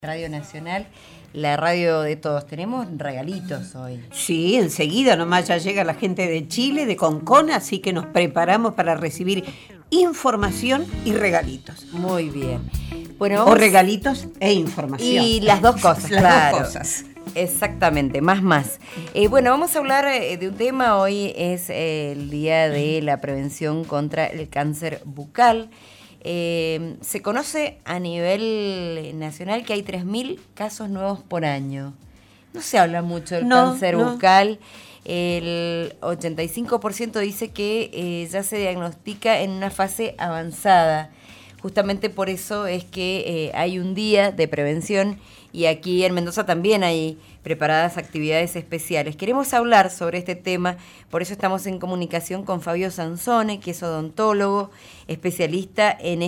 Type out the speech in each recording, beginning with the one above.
Radio Nacional, la radio de todos. Tenemos regalitos hoy. Sí, enseguida nomás ya llega la gente de Chile, de Concón, así que nos preparamos para recibir información y regalitos. Muy bien. Bueno, o regalitos e información. Y las dos cosas, las claro. dos cosas. Exactamente, más. Bueno, vamos a hablar de un tema. Hoy es el Día de la Prevención contra el Cáncer Bucal. Se conoce a nivel nacional que hay 3.000 casos nuevos por año. No se habla mucho del cáncer bucal. El 85% dice que ya se diagnostica en una fase avanzada. Justamente por eso es que hay un día de prevención y aquí en Mendoza también hay preparadas actividades especiales. Queremos hablar sobre este tema, por eso estamos en comunicación con Fabio Sansone, que es odontólogo, especialista en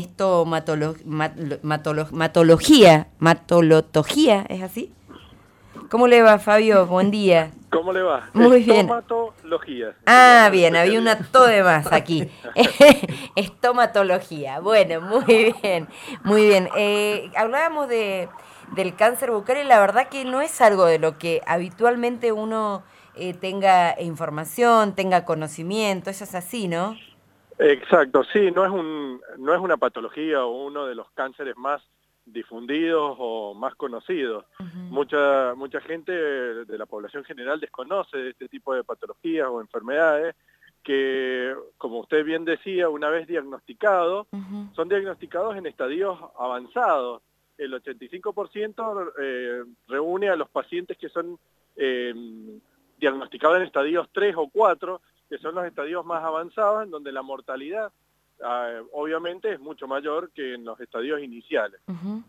matología, ¿es así? ¿Cómo le va, Fabio? Buen día. ¿Cómo le va? Muy bien. Estomatología. Ah, bien, había una to de más aquí. Estomatología. Bueno, muy bien, muy bien. Hablábamos del cáncer bucal y la verdad que no es algo de lo que habitualmente uno tenga información, tenga conocimiento, eso es así, ¿no? Exacto, sí, no es una patología o uno de los cánceres más difundidos o más conocidos. Uh-huh. Mucha gente de la población general desconoce de este tipo de patologías o enfermedades que, como usted bien decía, una vez diagnosticados, uh-huh, son diagnosticados en estadios avanzados. El 85% reúne a los pacientes que son diagnosticados en estadios 3 o 4, que son los estadios más avanzados, en donde la mortalidad obviamente es mucho mayor que en los estadios iniciales. uh-huh.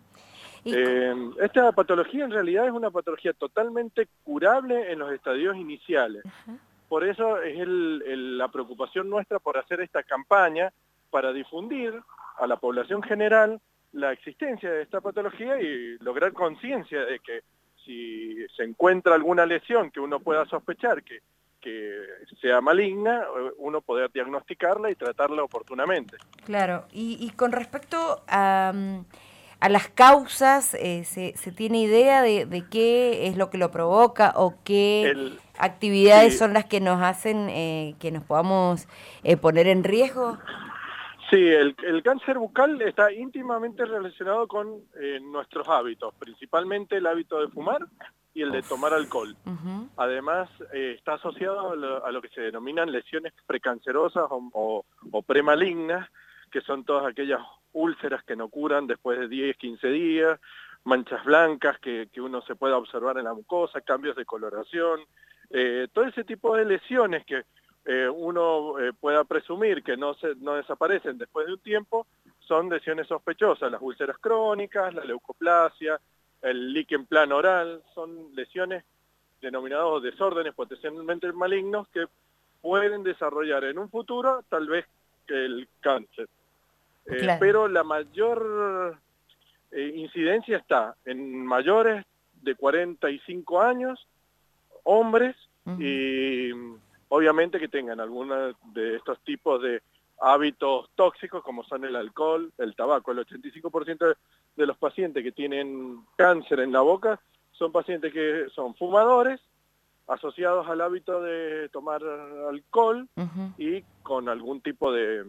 Esta patología en realidad es una patología totalmente curable en los estadios iniciales. Uh-huh. Por eso es la preocupación nuestra por hacer esta campaña para difundir a la población general la existencia de esta patología y lograr conciencia de que si se encuentra alguna lesión que uno pueda sospechar que sea maligna, uno poder diagnosticarla y tratarla oportunamente. Claro, y con respecto a las causas, ¿se tiene idea de qué es lo que lo provoca o qué actividades son las que nos hacen que nos podamos poner en riesgo? Sí, el cáncer bucal está íntimamente relacionado con nuestros hábitos, principalmente el hábito de fumar y el de tomar alcohol. Uh-huh. Además, está asociado a lo que se denominan lesiones precancerosas o premalignas, que son todas aquellas úlceras que no curan después de 10, 15 días, manchas blancas que uno se pueda observar en la mucosa, cambios de coloración, todo ese tipo de lesiones que uno pueda presumir que no desaparecen después de un tiempo, son lesiones sospechosas. Las úlceras crónicas, la leucoplasia, el líquen plano oral, son lesiones denominados desórdenes potencialmente malignos que pueden desarrollar en un futuro tal vez el cáncer. Claro. Pero la mayor incidencia está en mayores de 45 años, hombres, uh-huh, y obviamente que tengan alguno de estos tipos de hábitos tóxicos como son el alcohol, el tabaco. El 85% de los pacientes que tienen cáncer en la boca son pacientes que son fumadores, asociados al hábito de tomar alcohol uh-huh, y con algún tipo de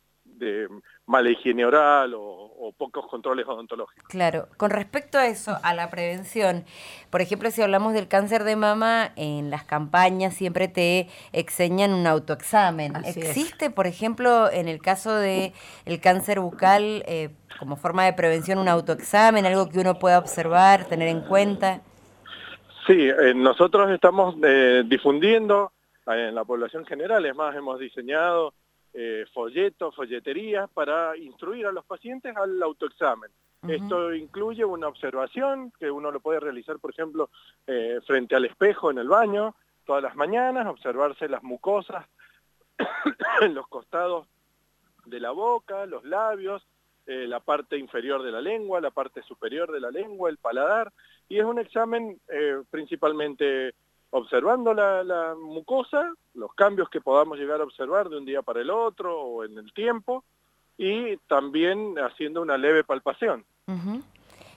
mala higiene oral o pocos controles odontológicos. Claro, con respecto a eso, a la prevención, por ejemplo, si hablamos del cáncer de mama, en las campañas siempre te enseñan un autoexamen. Así ¿Existe, por ejemplo, en el caso de el cáncer bucal, como forma de prevención, un autoexamen, algo que uno pueda observar, tener en cuenta? Sí, nosotros estamos difundiendo en la población general, es más, hemos diseñado folleterías para instruir a los pacientes al autoexamen. Uh-huh. Esto incluye una observación que uno lo puede realizar, por ejemplo, frente al espejo en el baño, todas las mañanas, observarse las mucosas en los costados de la boca, los labios, la parte inferior de la lengua, la parte superior de la lengua, el paladar, y es un examen principalmente observando la mucosa, los cambios que podamos llegar a observar de un día para el otro o en el tiempo, y también haciendo una leve palpación. Uh-huh.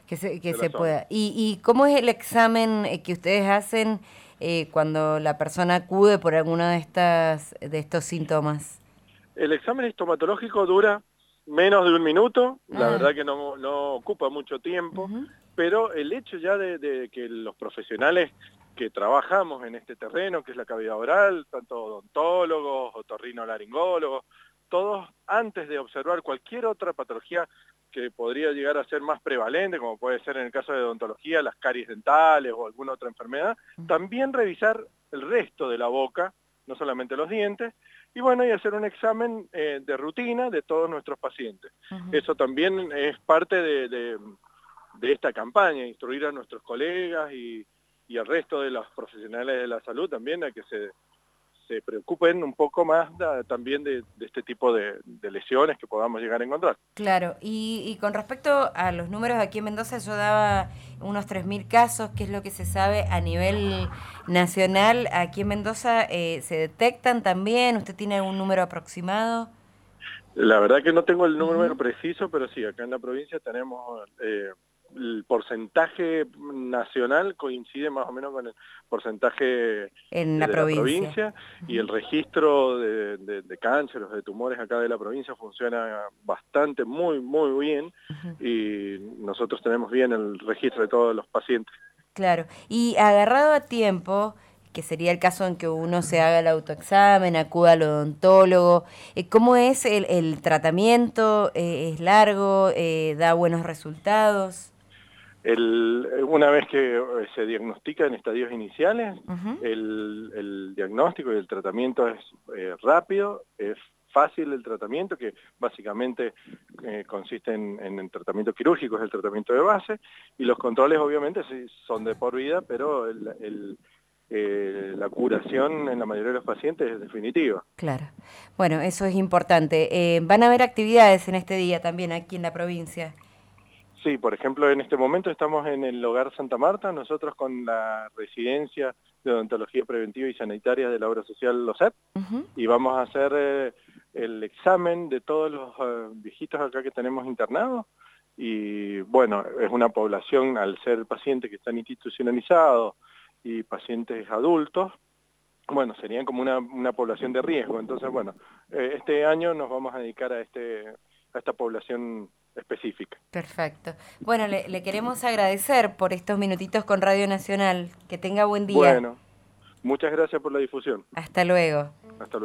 que se pueda. ¿Y cómo es el examen que ustedes hacen cuando la persona acude por alguno de estos síntomas? El examen estomatológico dura menos de 1 minuto, la Ah. verdad que no ocupa mucho tiempo, pero el hecho ya de que los profesionales que trabajamos en este terreno, que es la cavidad oral, tanto odontólogos, otorrinolaringólogos, todos antes de observar cualquier otra patología que podría llegar a ser más prevalente, como puede ser en el caso de odontología, las caries dentales o alguna otra enfermedad, también revisar el resto de la boca, no solamente los dientes, y bueno, y hacer un examen de rutina de todos nuestros pacientes. Eso también es parte de esta campaña, instruir a nuestros colegas y al resto de los profesionales de la salud también a que se preocupen un poco más también de este tipo de lesiones que podamos llegar a encontrar. Claro, y con respecto a los números aquí en Mendoza, yo daba unos 3.000 casos, que es lo que se sabe a nivel nacional. Aquí en Mendoza se detectan también. ¿Usted tiene algún número aproximado? La verdad que no tengo el número preciso, pero sí, acá en la provincia tenemos el porcentaje nacional coincide más o menos con el porcentaje En la de la provincia. provincia y el registro de cánceres, de tumores acá de la provincia funciona bastante, muy bien y nosotros tenemos bien el registro de todos los pacientes. Claro, y agarrado a tiempo, que sería el caso en que uno se haga el autoexamen, acuda al odontólogo, ¿cómo es el tratamiento? ¿Es largo? ¿Da buenos resultados? Una vez que se diagnostica en estadios iniciales, el diagnóstico y el tratamiento es rápido, es fácil el tratamiento, que básicamente consiste en el tratamiento quirúrgico, es el tratamiento de base, y los controles obviamente sí son de por vida, pero la curación en la mayoría de los pacientes es definitiva. Claro. Bueno, eso es importante. ¿Van a haber actividades en este día también aquí en la provincia? Sí, por ejemplo, en este momento estamos en el Hogar Santa Marta, nosotros con la Residencia de Odontología Preventiva y Sanitaria de la Obra Social LOSEP, y vamos a hacer el examen de todos los viejitos acá que tenemos internados, y bueno, es una población, al ser pacientes que están institucionalizados y pacientes adultos, bueno, serían como una población de riesgo, entonces bueno, este año nos vamos a dedicar a esta población específica. Perfecto. Bueno, le queremos agradecer por estos minutitos con Radio Nacional. Que tenga buen día. Bueno, muchas gracias por la difusión. Hasta luego. Hasta luego.